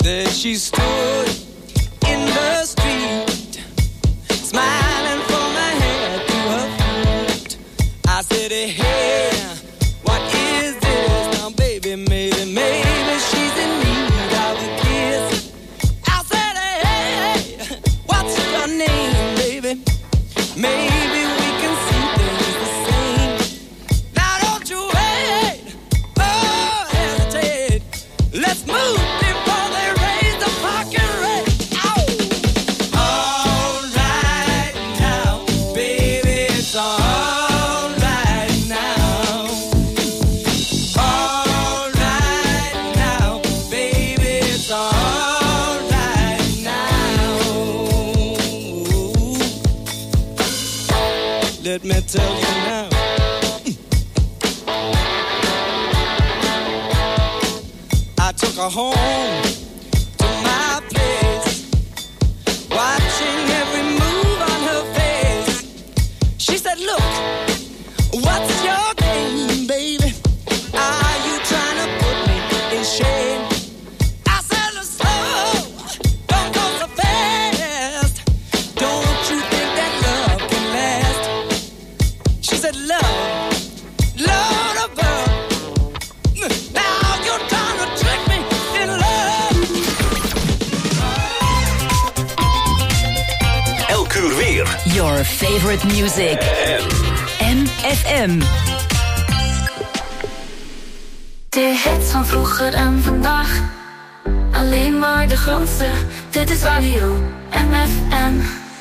There she stood in the street, smiling from her head to her feet. I said, hey, what is this? Now, baby, maybe she's in need of a kiss. I said, hey, what's your name, baby? Maybe we can see things the same. Now, don't you wait, oh, hesitate. Let's move. Let me tell you now. I took her home to my place, watching every move on her face. She said, look, what's your game, baby? Are you trying to put me in shame? I said, slow, don't go so fast. Don't you think that love can last? She said, love, Lord above. Now you're trying to trick me in love. Elk uur weer. Your favorite music. MFM. De hits van vroeger en vandaag. Alleen maar de grootste. Dit is radio MFM.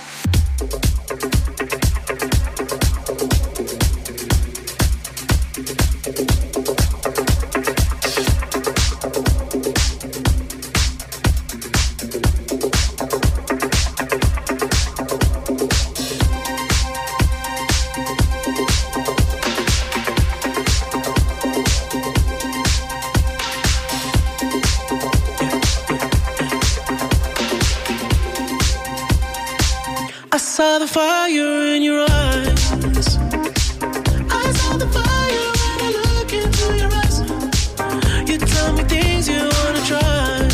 I saw the fire in your eyes. I saw the fire when I look into your eyes. You tell me things you wanna try.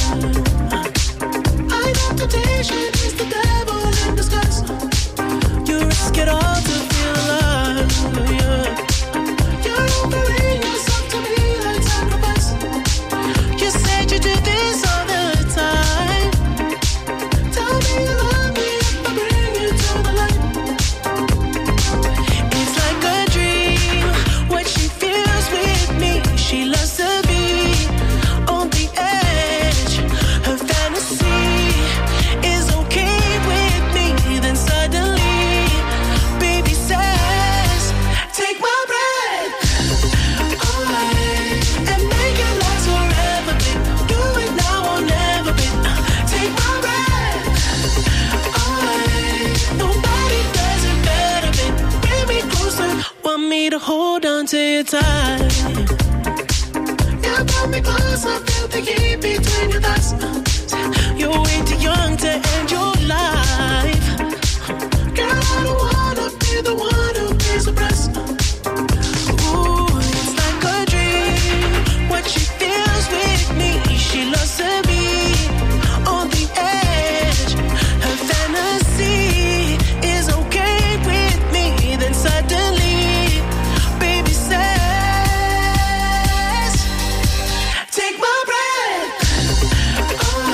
I know temptation is the devil in disguise. You risk it all to feel alive. Yeah. You're offering yourself to me like sacrifice. You said you do this all the time. Tell me you love me if I bring you to the light. It's like a dream, what she feels with me. She loves to be on the edge. Her fantasy is okay with me. Then suddenly, baby says, take my breath away and make it last forever, babe. Do it now or never, babe. Take my breath away. Nobody does it better, babe. Bring me closer. Want me to hold on to you tight. You brought me closer, feel the heat between your thighs. You're way too young to end your life. Girl, I don't wanna be the one who pays the price. Ooh, it's like a dream, what she feels with me. She loves to be on the edge. Her fantasy is okay with me. Then suddenly, baby says, take my breath away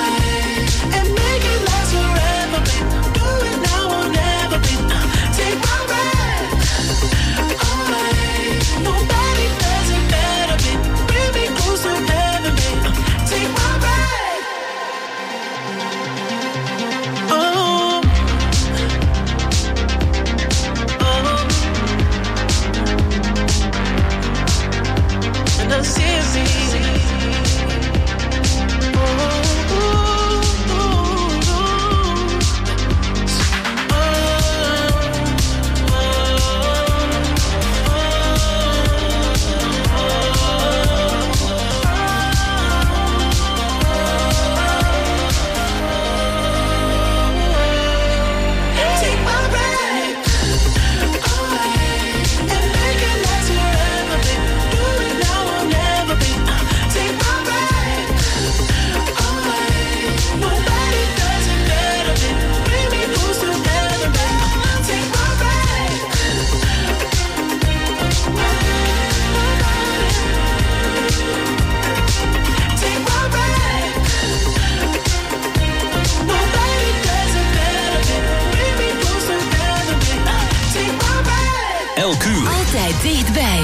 dichtbij.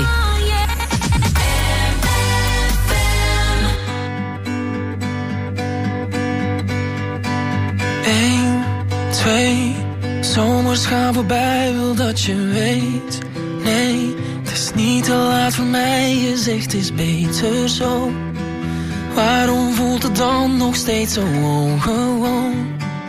1, 2, zomers gaan voorbij, wil dat je weet. Nee, het is niet te laat voor mij, je zegt het is beter zo. Waarom voelt het dan nog steeds zo ongewoon?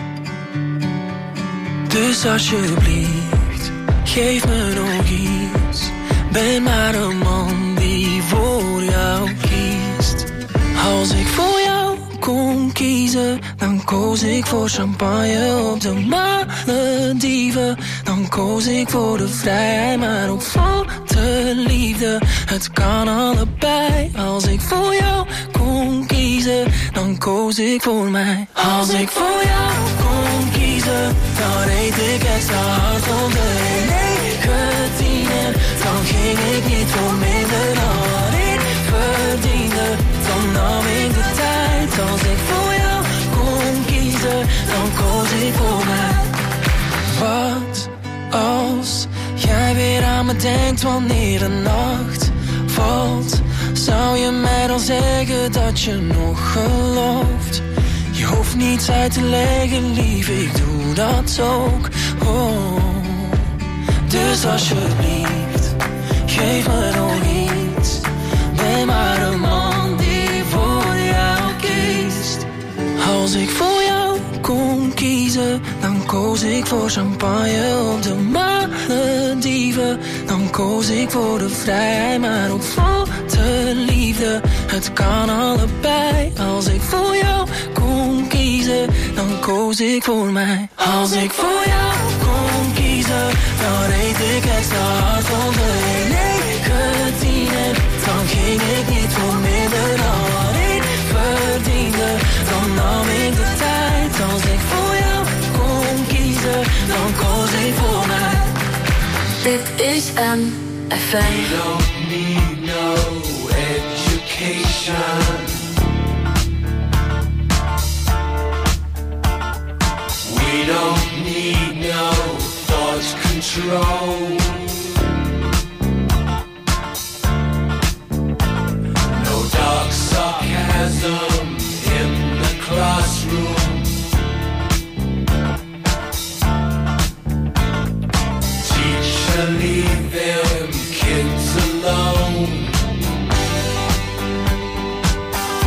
Dus alsjeblieft, geef me nog iets. Ben maar een man die voor jou kiest. Als ik voor jou kon kiezen, dan koos ik voor champagne op de Malediven. Dan koos ik voor de vrijheid, maar ook voor de liefde. Het kan allebei. Als ik voor jou kon kiezen, dan koos ik voor mij. Als ik voor jou kon kiezen, dan reed ik extra hard om de 19. En dan ging ik niet voor minder dan wat ik verdiende. Dan nam ik de tijd. Als ik voor jou kon kiezen, dan koos ik voor mij. Wat als jij weer aan me denkt wanneer de nacht valt? Zou je mij dan zeggen dat je nog gelooft? Je hoeft niets uit te leggen, lief, ik doe dat ook. Oh. Dus alsjeblieft, geef me nog iets. Ben maar een man die voor jou kiest. Als ik voor jou kon kiezen, dan koos ik voor champagne op de Malediven. Dan koos ik voor de vrijheid, maar ook voor de liefde. Het kan allebei. Als ik voor jou kon kiezen, dan koos ik voor mij. Als ik voor jou kon kiezen, dan reed ik extra hard om de 19. En dan ging ik niet voor minder dan wat ik verdiende. Dan nam ik de tijd. Als ik voor jou kon kiezen, dan koos ik voor mij. Dit is MFM. We don't need no education. We don't need no thought control. No dark sarcasm in the classroom. Teacher, leave them kids alone.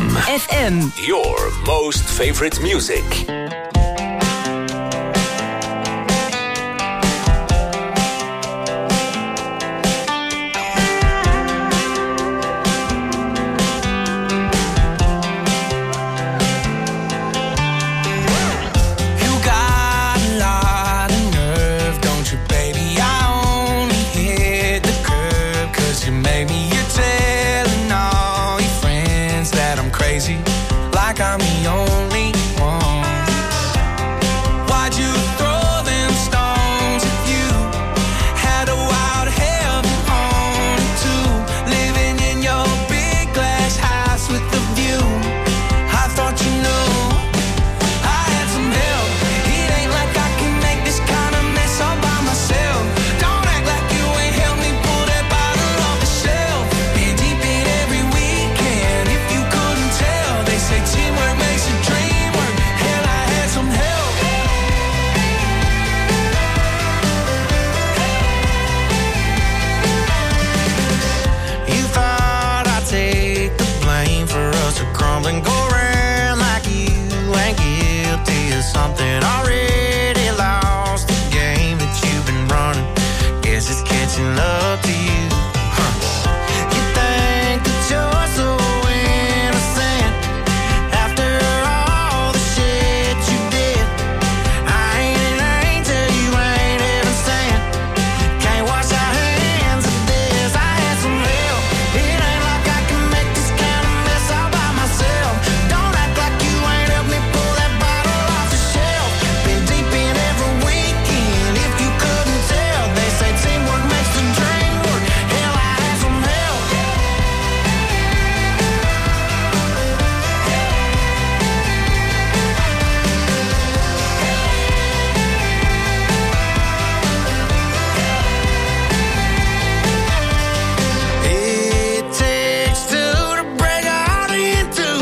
FM. Your most favorite music. Like I'm the only one. Why'd you throw them stones if you had a wild heaven on it too? Living in your big glass house with the view. I thought you knew I had some help. It ain't like I can make this kind of mess all by myself. Don't act like you ain't helped me pull that bottle off the shelf. Been deep in every weekend. If you couldn't tell, they say teamwork makes a dream work. Hell, I had some help. You thought I'd take the blame for us to crumble and go around like you ain't guilty of something already lost. The game that you've been running, guess it's catching up to you. You think that you're so innocent after all the shit you did. I ain't an angel, you ain't even sent. Can't wash our hands of this. I had some help. It ain't like I can make this kind of mess all by myself. Don't act like you ain't helped me pull that bottle off the shelf. Been deep in every weekend. If you couldn't tell, they say teamwork makes the dream work. Hell, I had some help. It takes two to break a heart in two.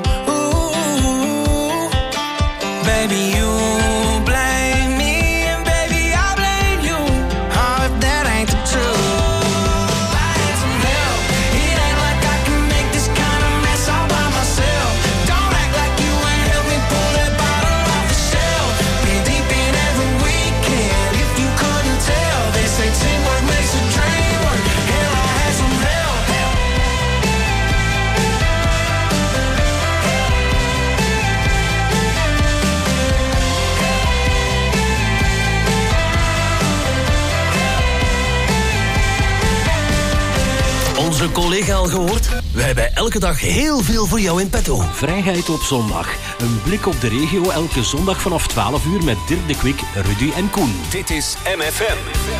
Ooh, baby, you blame me and baby I blame you. Oh, if that ain't the truth. I had some help. It ain't like I can make this kind of mess all by myself. Don't act like you ain't helped me pull that bottle off the shelf. Been deep in every weekend. If you couldn't tell, they say teamwork makes a dream work. Hell, I had some help. Onze collega al gehoord? We hebben elke dag heel veel voor jou in petto. Vrijheid op zondag. Een blik op de regio elke zondag vanaf 12 uur met Dirk de Kwik, Rudy en Koen. Dit is MFM.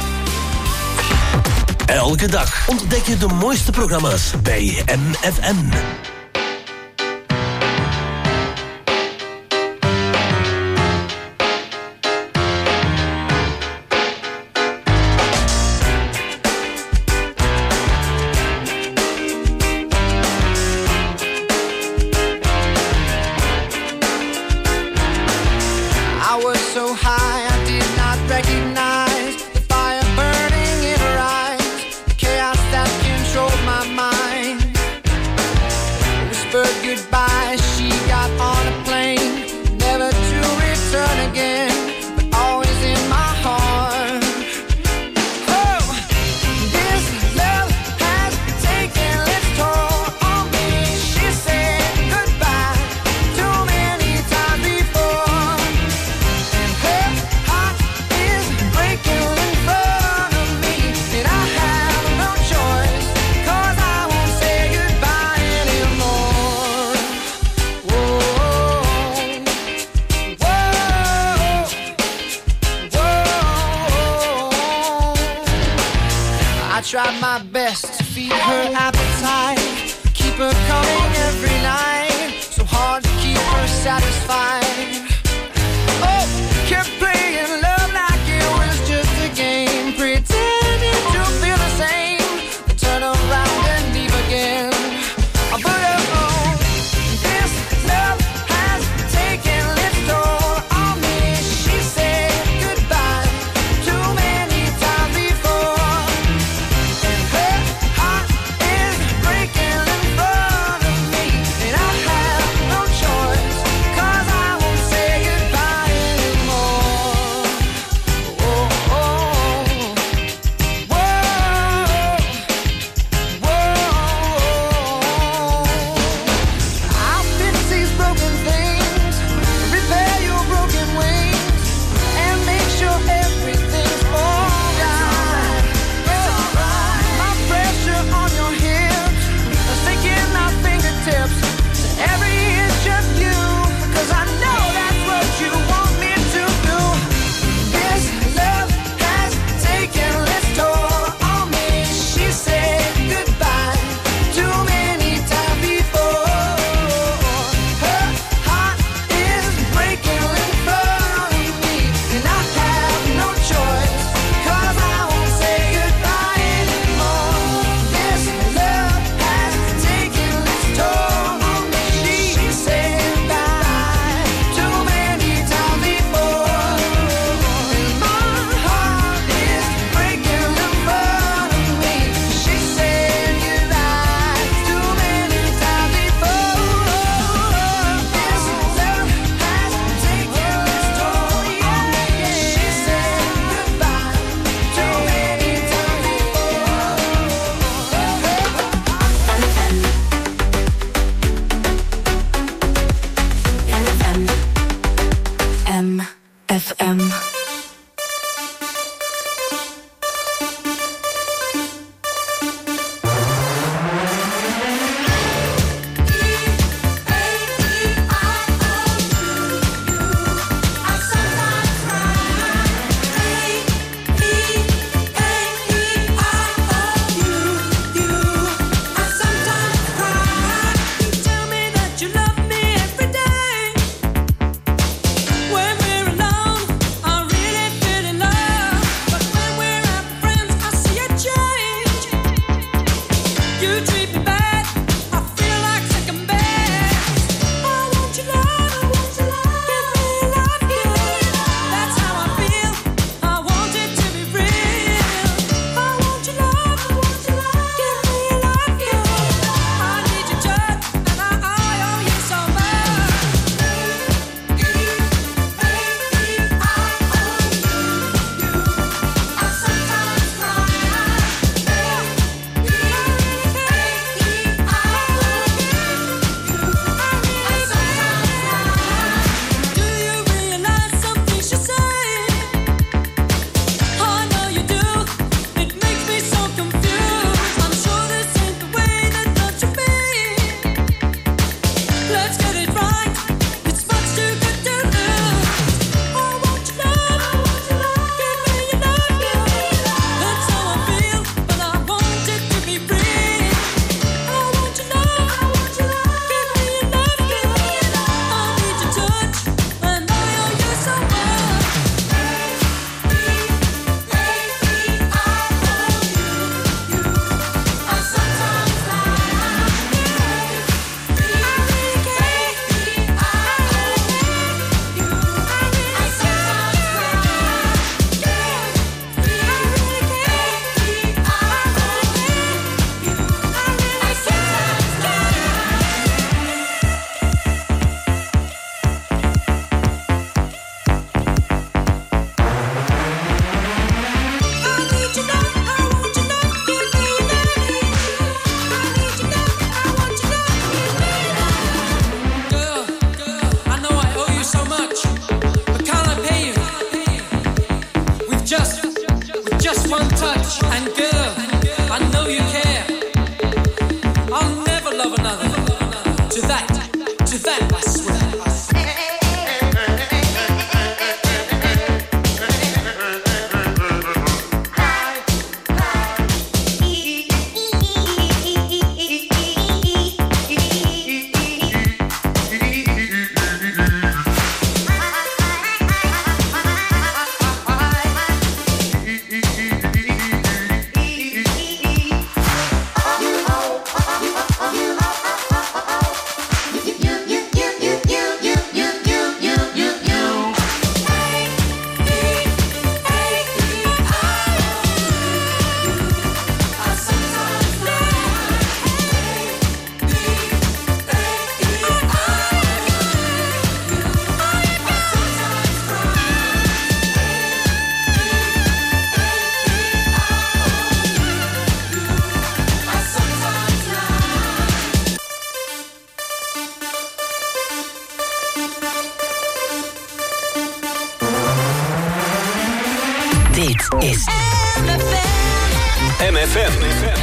Elke dag ontdek je de mooiste programma's bij MFM. I was so high, I did not recognize the fire burning in her eyes, the chaos that controlled my mind. Whispered goodbye, she got on a plane, never to return again, but always in my heart. Oh, this love has taken its toll on me. She said goodbye too many times before. Her heart is breaking in front of me, and I have no choice, 'cause I won't say goodbye anymore. Whoa, whoa, whoa. I tried my best to feed her appetite, keep her coming every night, so hard to keep her satisfied. Oh, kept playing love like it was just a game, pretending to feel the same, then turn around and leave again. But oh, this love has taken its toll on me. She said goodbye too many times before, and her heart is breaking in front of me, and I is MFM.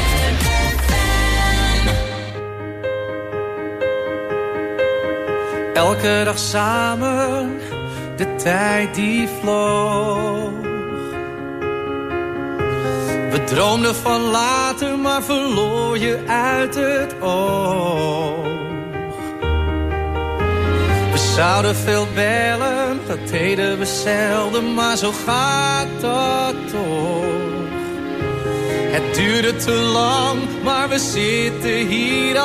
Elke dag samen, de tijd die vloog. We droomden van later, maar verloor je uit het oog. We zouden veel bellen, dat deden we zelden, maar zo gaat dat toch. Het duurde te lang, maar we zitten hier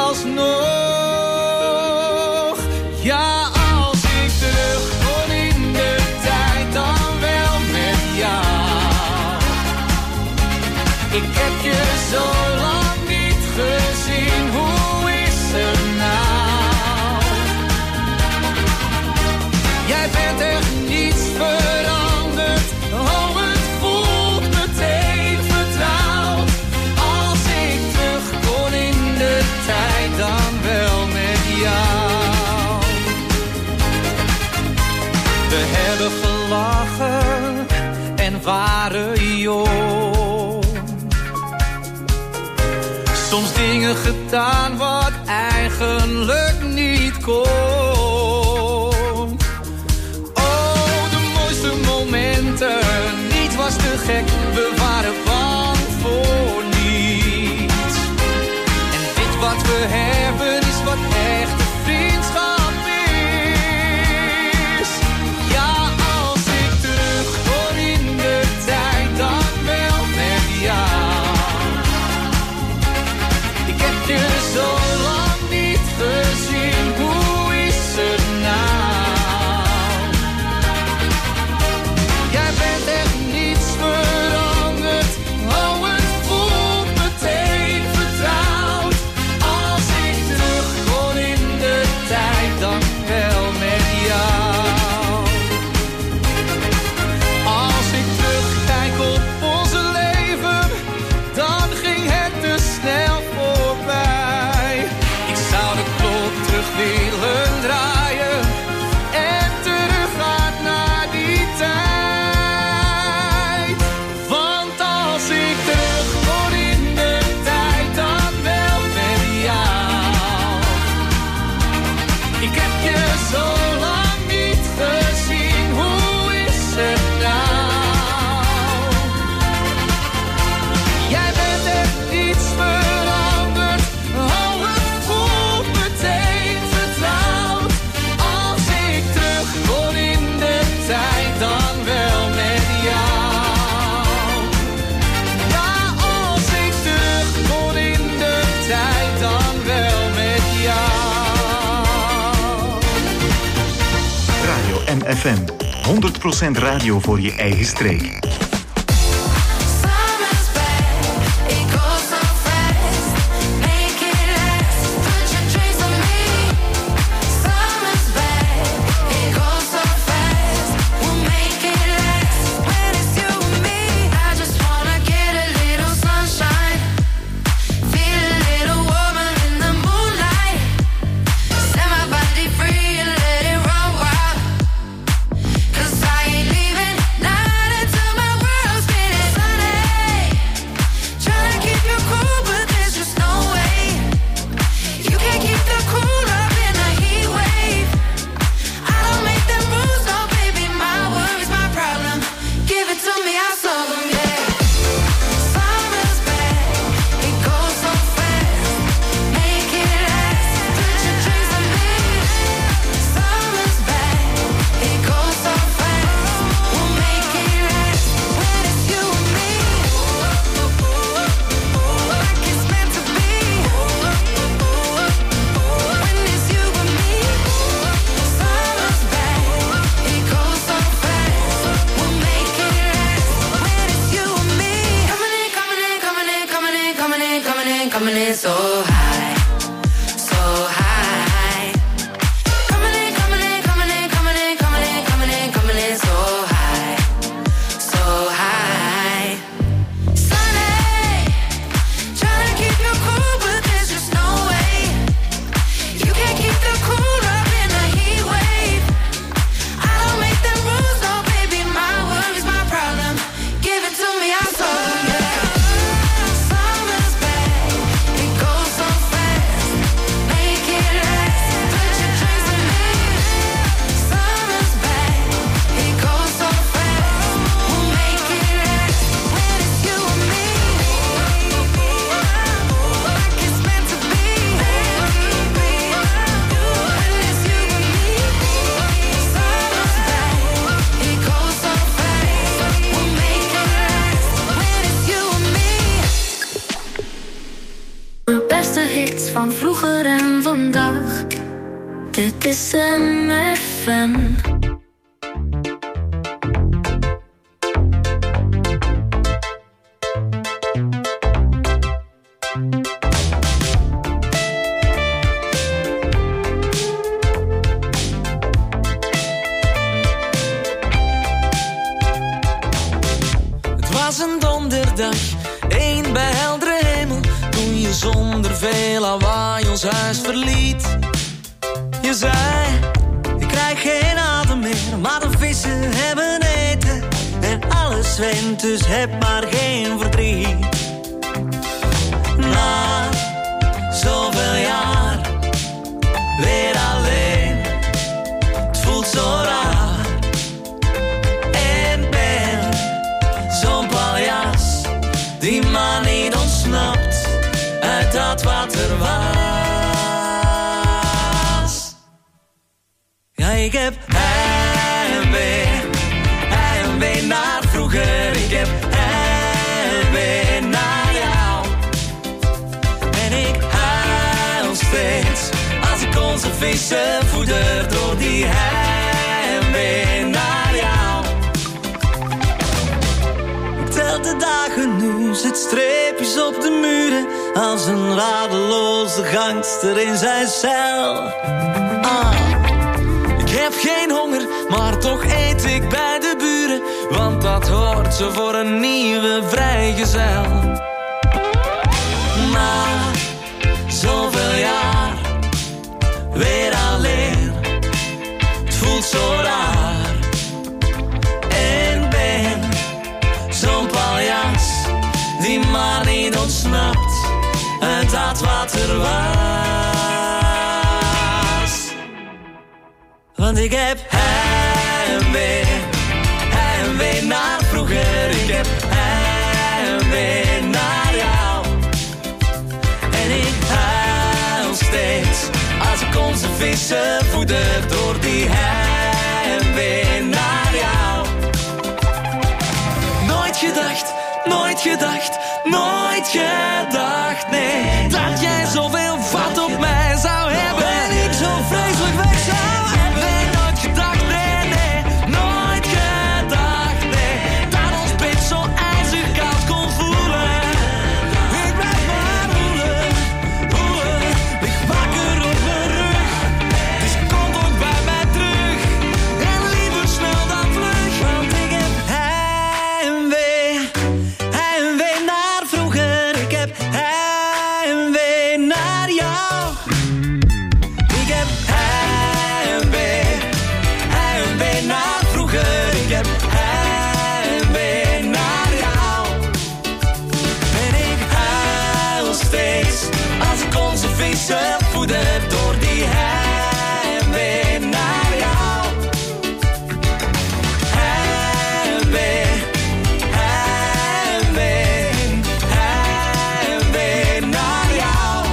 alsnog. Ja, als ik terug kon in de tijd, dan wel met jou. Ik heb je zo lang niet gezien, hoe is het nou? Jij bent echt niets veranderd, oh het voelt meteen vertrouwd. Als ik terug kon in de tijd, dan wel met jou. We hebben gelachen en waren jong. Soms dingen gedaan wat eigenlijk niet kon. Oh, de mooiste momenten, niets was te gek. We waren bang voor niets. En dit wat we hebben is wat echte vriendschap is. Ja, als ik terug kon in de tijd, dan wel met jou. Ik heb je zo lang niet gezien, hoe is het nou? Jij bent echt niets veranderd, oh het voelt meteen vertrouwd. Als ik terug kon in de tijd, dan wel met jou. Als ik terugkijk op onze leven, dan ging het te snel voorbij. Ik zou de klok terug willen draaien en teruggaan naar die tijd. Want als ik terug kon in de tijd, dan wel met jou. Ik heb je zo lang niet gezien, hoe is het nou? Jij bent echt niets veranderd, oh het voelt meteen vertrouwd. Als ik terug kon in de tijd, dan wel met jou. Ja, als ik terug kon in de tijd, dan wel met jou. Radio MFM. 100% radio voor je eigen streek. Summer's back, it goes so fast. Make it last, put your dreams on me. Summer's back, it goes so fast. We'll make it last when it's you and me. I just wanna get a little sunshine, feel a little warmer in the moonlight. Set my body free and let it run wild. 'Cause I ain't leaving, not until my Dit is MFM. Het was een donderdag, één bij heldere hemel, toen je zonder veel lawaai ons huis verliet. Je zei, ik krijg geen adem meer, maar de vissen hebben eten en alles zwemt, dus heb maar geen verdriet. Na zoveel jaar, weer alleen, het voelt zo raar. En ben zo'n paljas, die maar niet ontsnapt uit dat wat er was. Ja, ik heb heimwee naar vroeger. Ik heb heimwee naar jou. En ik huil steeds als ik onze vissen voeder door die heimwee naar jou. Ik tel de dagen nu, zet streepjes op de muren als een radeloze gangster in zijn cel. Ik heb geen honger, maar toch eet ik bij de buren, want dat hoort zo voor een nieuwe vrijgezel. Na zoveel jaar, weer alleen, het voelt zo raar. En ben zo'n paljas, die maar niet ontsnapt uit dat wat er was. Want ik heb heimwee naar vroeger. Ik heb heimwee naar jou. En ik huil steeds als ik onze vissen voeder door die heimwee naar jou. Nooit gedacht, nooit gedacht, nooit gedacht, nee, dat jij zoveel vat op mij zou hebben. En ik zo vreselijk weg zou hebben. Nooit gedacht, nee, nee, nooit gedacht, nee, dat ons pit zo ijzig koud kon voelen. Ik blijf maar voelen, lig wakker op mijn rug. Dus kom ook bij mij terug, en liever snel dan vlug. Want ik heb heimwee naar vroeger. Ik heb heimwee naar jou. Ik heb heimwee naar vroeger. Ik heb heimwee naar jou. En ik huil steeds als ik onze vissen voeder door die heimwee naar jou. Heimwee naar jou.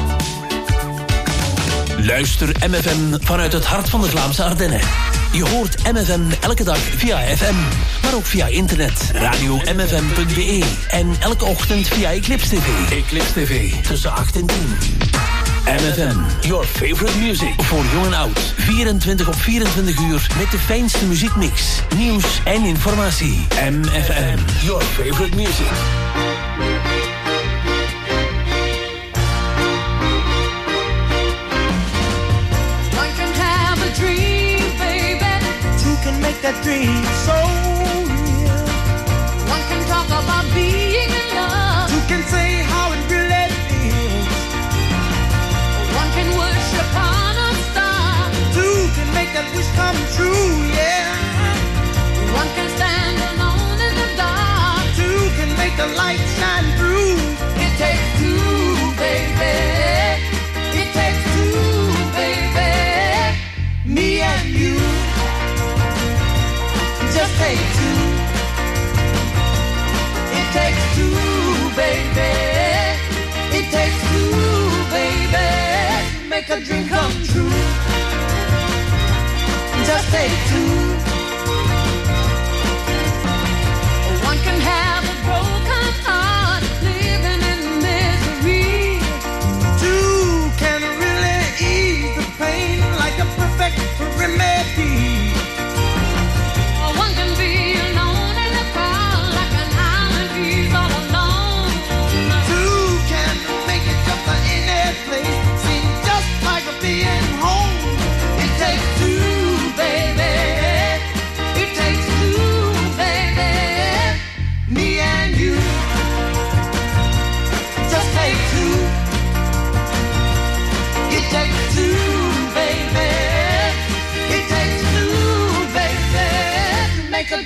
Luister MFM vanuit het hart van de Vlaamse Ardennen. Je hoort MFM elke dag via FM, maar ook via internet. Radio-mfm.be en elke ochtend via Eclipse TV. Eclipse TV, tussen 8 en 10. MFM, your favorite music. Voor jong en oud. 24 op 24 uur met de fijnste muziekmix, nieuws en informatie. MFM, your favorite music. One can have a dream, baby. Two can make that dream so real. One can talk about being in love. Two can say how it really feels. One can worship on a star. Two can make that wish come true, yeah. One can stand alone in the dark. Two can make the light shine through. It takes two, baby. It takes two, baby. Me and you. Just take two. It takes two, baby. It takes two, baby. Make a dream come true. Just take two. One can have a broken heart, living in misery. Two can really ease the pain like a perfect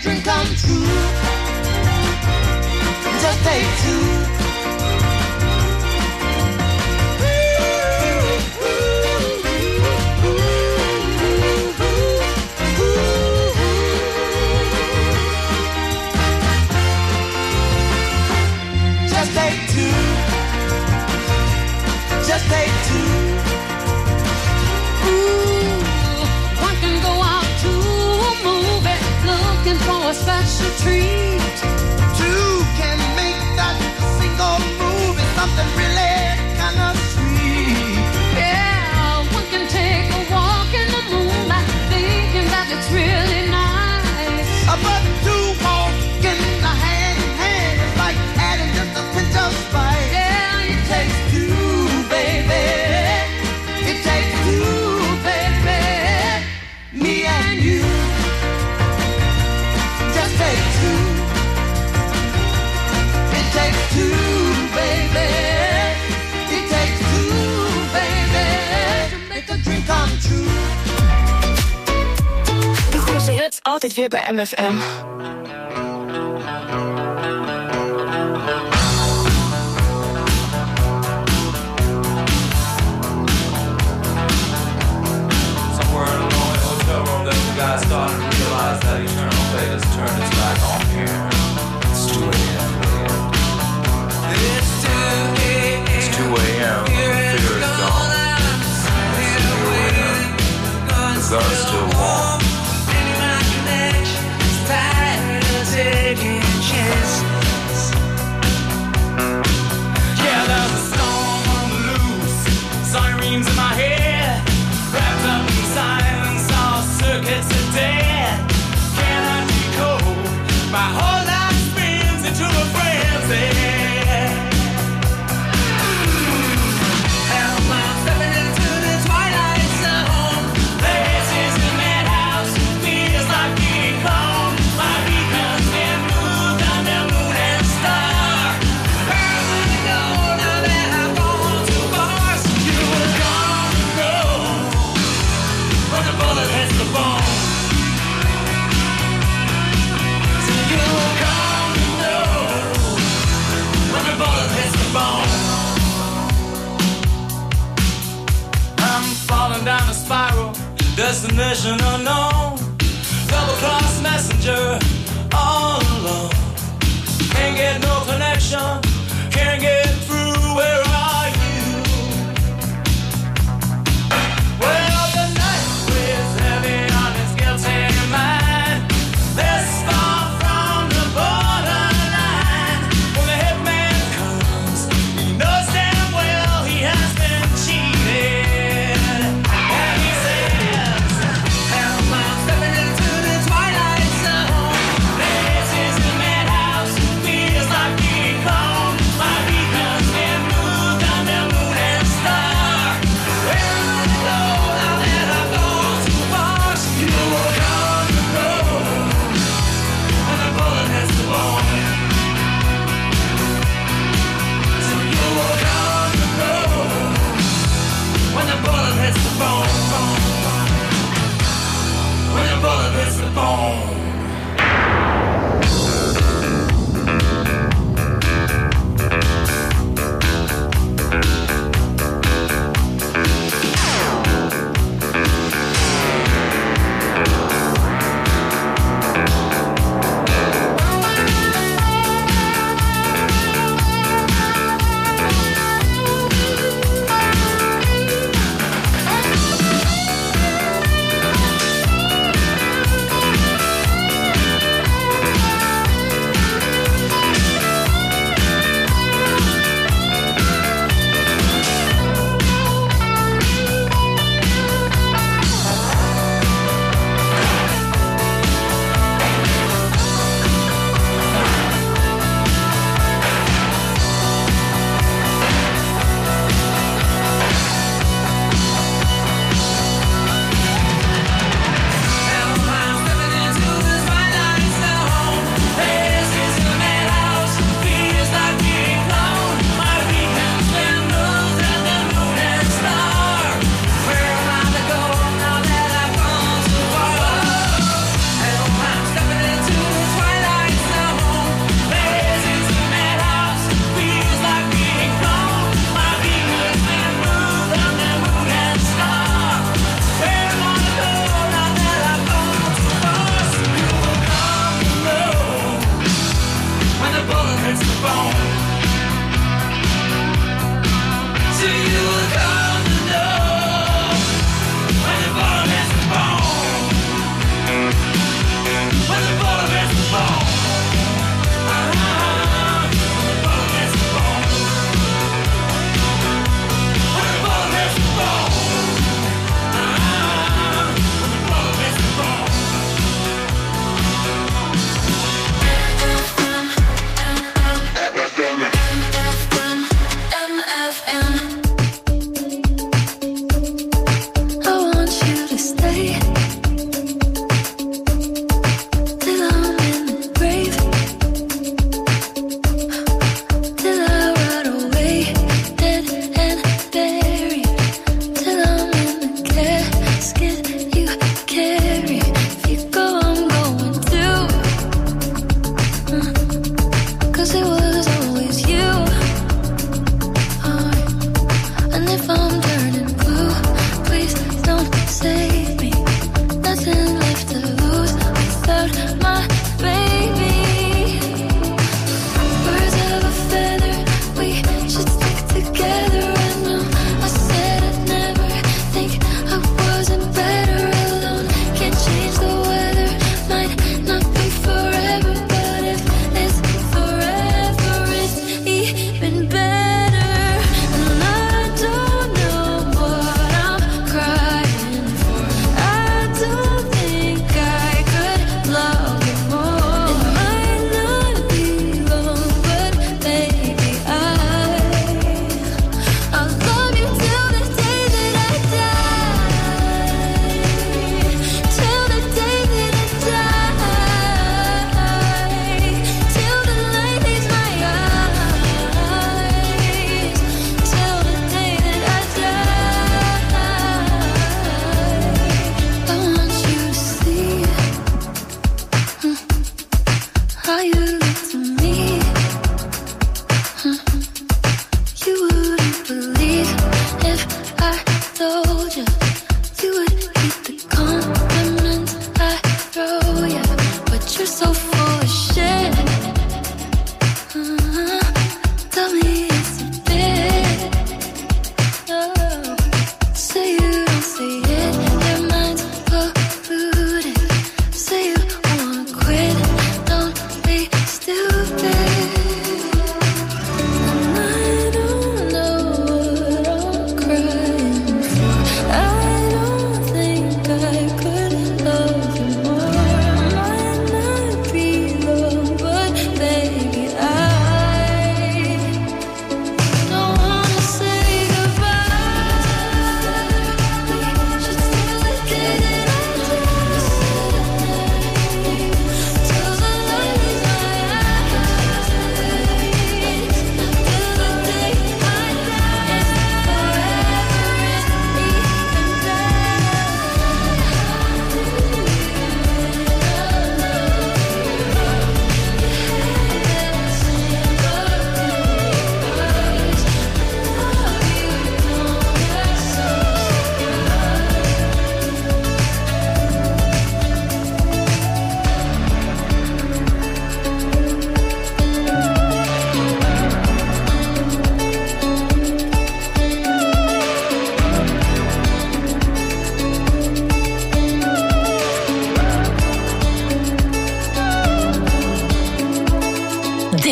dream come true. Just take two. Just take two. Just take two. Ooh, one can go out to a movie looking for a special treat. Two can make that single movie something really kind of sweet. Yeah, one can take a walk in the moonlight thinking that it's really nice. But two walking hand in hand is like adding just a pinch of spice. Yeah, it takes two, baby. It takes two, baby. Me and you. Just take two. It takes two, baby. It takes two, baby. To make a dream come true. De grootste hits altijd weer bij MFM. Somewhere in a lonely hotel room, that the guy started to realize that eternal fate has turned its back on here. It's 2 a.m. It's 2 a.m. The fear is gone. Here we are. The gun's still warm. Taking chances. Yeah, there's a storm on the loose. Sirens in my head. Wrapped up in silence, all circuits are dead. Cannot decode. My whole life spins into a frenzy. And I'm stepping into the twilight zone. This is the madhouse. Feels like being home. My beacon's been moved under moon and star. Where will I go now that I've gone too far? So you will come and go when the bullet hits the bone. So you will come and go when the bullet hits the bone. I'm falling down a spiral, destination unknown. Double-cross messenger, all alone. Can't get no connection, can't get through, where are you? Well, the night weighs heavy on his guilty mind. This far from the borderline. When the hitman comes, he knows damn well he has been cheated. And he says, "Am I stepping into the twilight zone? This is the madhouse, feels like being home. My beacon's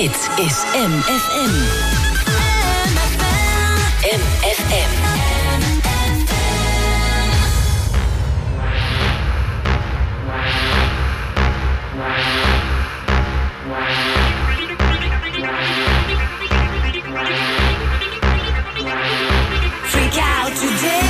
Dit is MFM. MFM. Freak out today.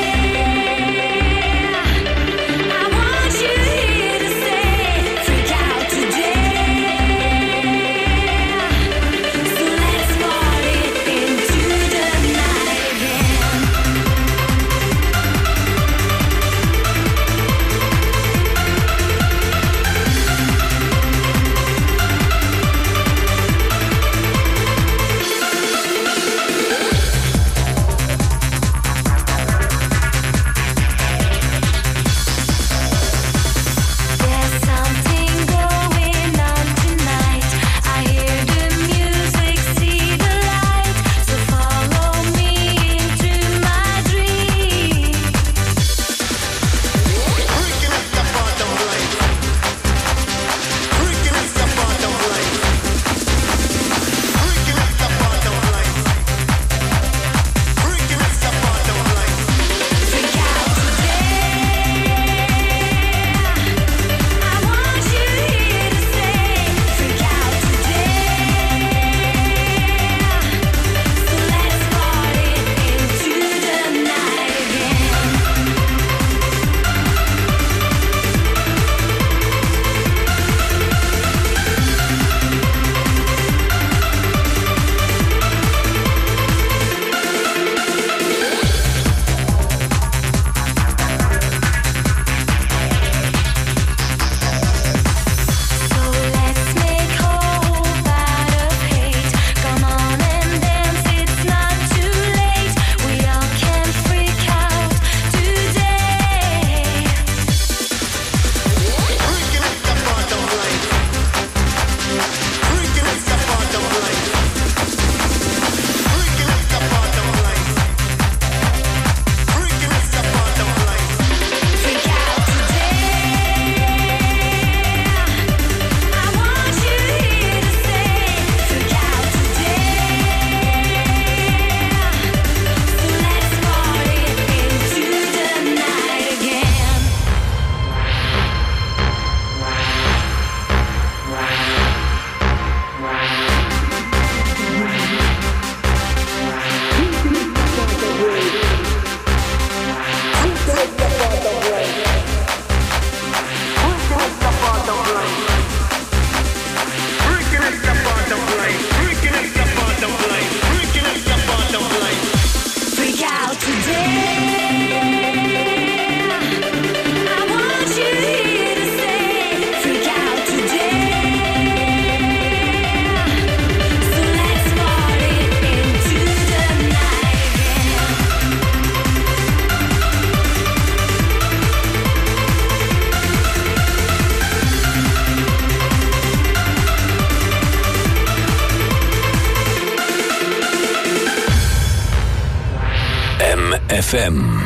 FM.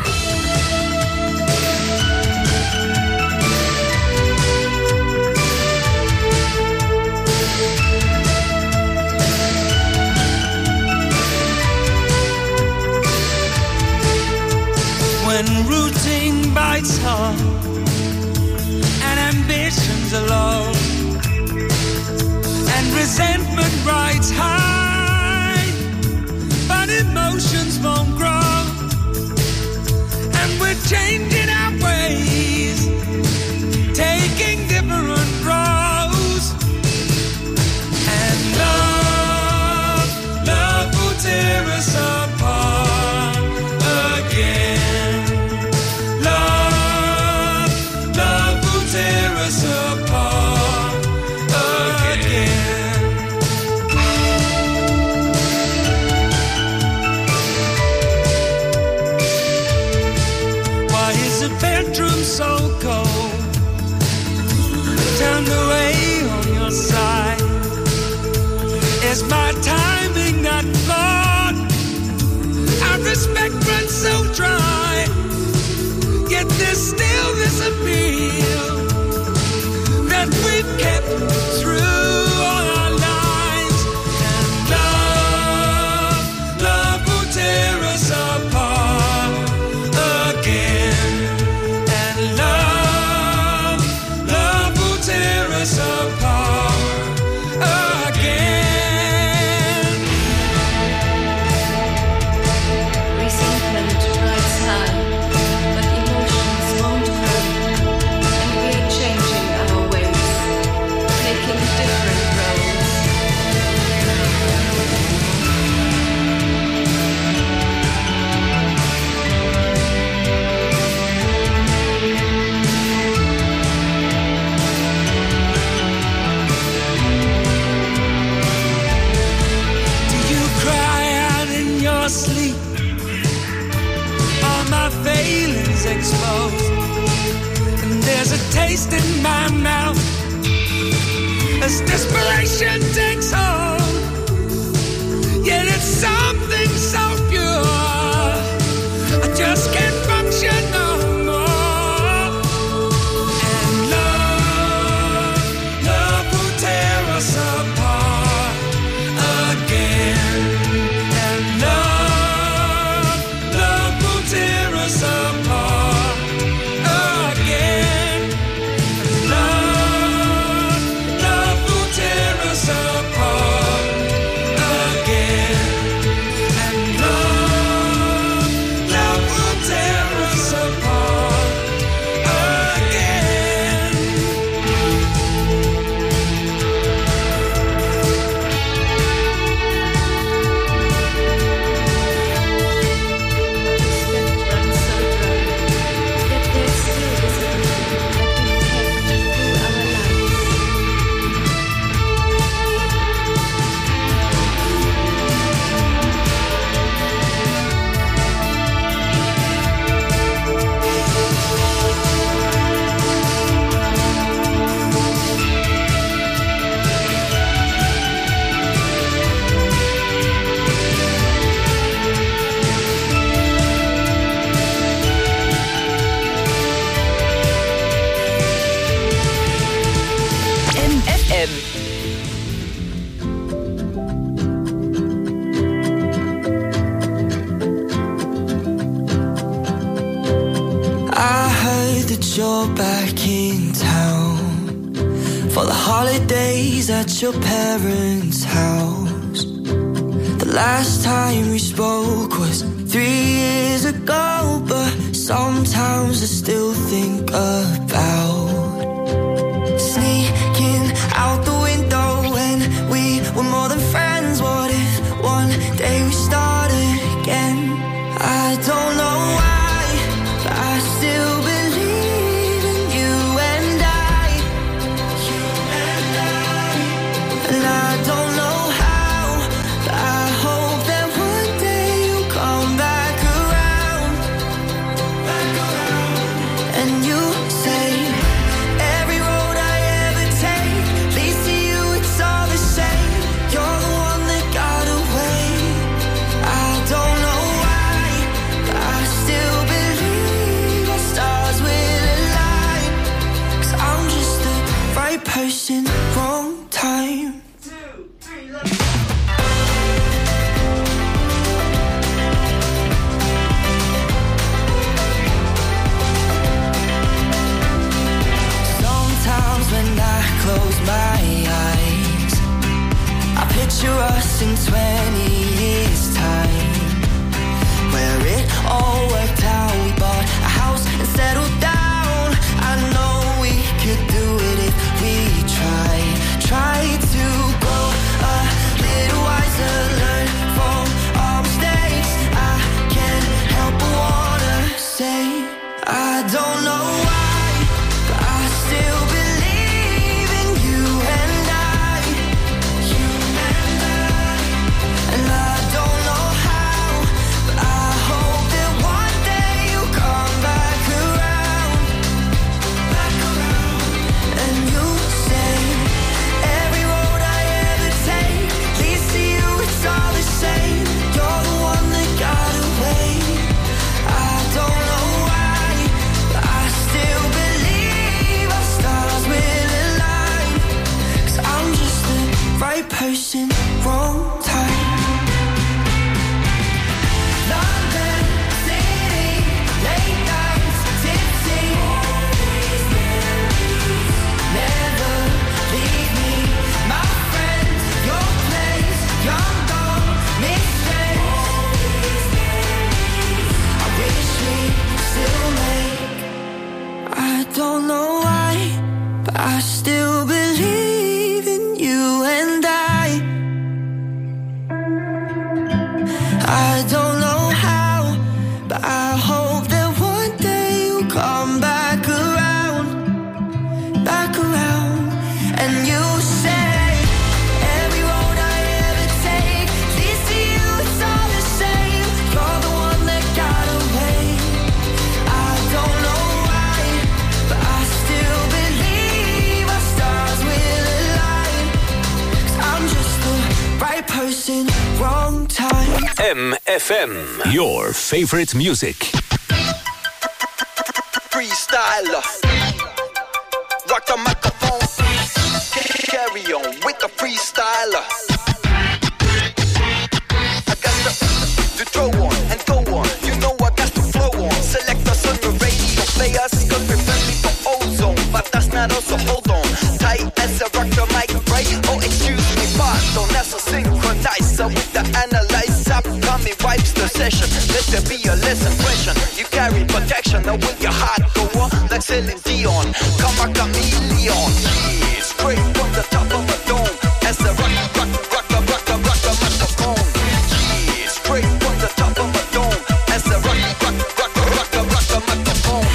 When routine bites hard and ambitions are low and resentment rides high, but emotions won't grow. We're changing our ways, taking different roads, and love will tear us apart again. Love will tear us apart again. The bedroom so cold, turned away on your side. Is my timing not flawed? Our respect runs so dry, yet there's still this appeal that we've kept through all our lives. taste in my mouth as desperation takes hold. Yet it's something so pure, I just can't function no more. And love will tear us apart again. And love will tear us apart again. And love will tear us apart again. And love will tear us apart again. MFM. I heard that you're back in town for the holidays at your parents' house. The last time we spoke was 3 years ago, but sometimes I still think about sneaking out the window when we were more than friends. What if one day we started again? I don't know why, but I still believe in you and I. And I don't know how, but I hope that one day you'll come back around. And you say every road I ever take leads to you, it's all the same. You're the one that got away. I don't know why, but I still believe our stars will align. 'Cause I'm just the right person, wrong time. Sometimes when I close my eyes, I picture us in 20 years' time, where it all worked out. We bought a house and settled down. I know we could do it if we try to grow a little wiser, learn from our mistakes. I can't help but wanna say I don't know why, but I still believe in you and I. And I don't know how, but I hope that one day you'll come back around. And you say every road I ever take leads to you, it's all the same. You're the one that got away. I don't know why, but I still believe our stars will align. 'Cause I'm just the right person, wrong time. London City, late nights, tipsy. Never leave me, my friend. Your place, young dog, mistakes. I wish we still make. I don't know why, but I still believe in you and I. I don't know how, but I hope that one day you'll come back around. And you say every road I ever take leads to you, it's all the same. You're the one that got away. I don't know why, but I still believe. MFM. Your favorite music. Freestyler. Rock the microphone. Carry on with the freestyler. I got to throw on and go on. You know I got to flow on. Select us on the radio. Play us cause we're friendly for ozone. But that's not us, so hold on. Tight as I rock the mic, right? Oh, excuse me, pardon. That's a synchronizer with the analyzer. Coming wipes the session. Let there be a less impression. You carry protection. Now with your heart go on like Celine Dion. Come a chameleon. Yeah, straight from the top of a dome. As I rock the microphone. Yeah, straight from the top of a dome. As I rock the microphone.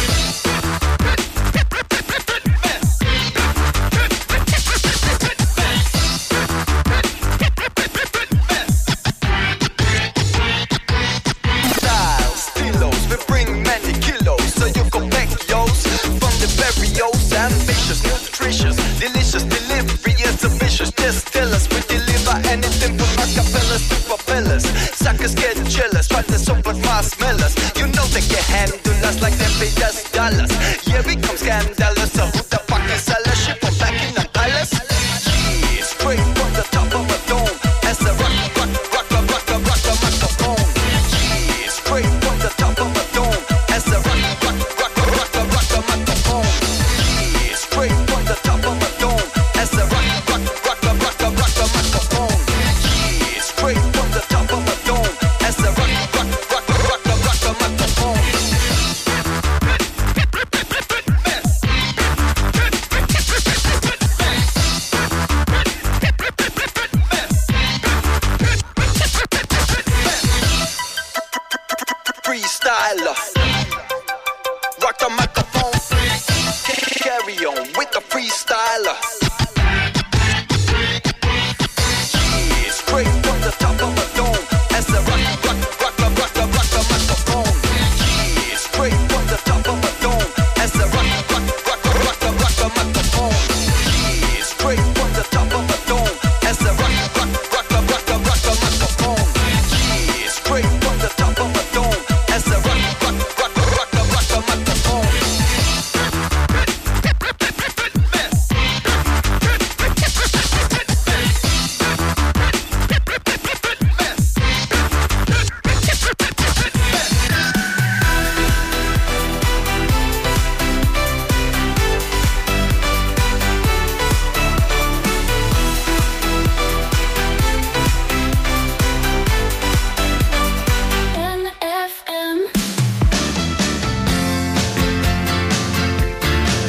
Styles, stilos, we bring many kilos, so you can pack yours from the barrios. Ambitious, nutritious, delicious delivery is ambitious. Just tell us we deliver anything from acapellas to propellers. Suckers get jealous, try to support marshmallows. You know they can handle us like they paid us dollars. Yeah, we come scandalous, so who